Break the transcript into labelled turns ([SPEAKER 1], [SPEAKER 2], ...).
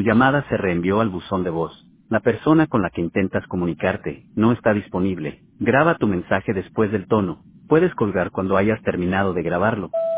[SPEAKER 1] llamada se reenvió al buzón de voz. La persona con la que intentas comunicarte no está disponible. Graba tu mensaje después del tono. Puedes colgar cuando hayas terminado de grabarlo.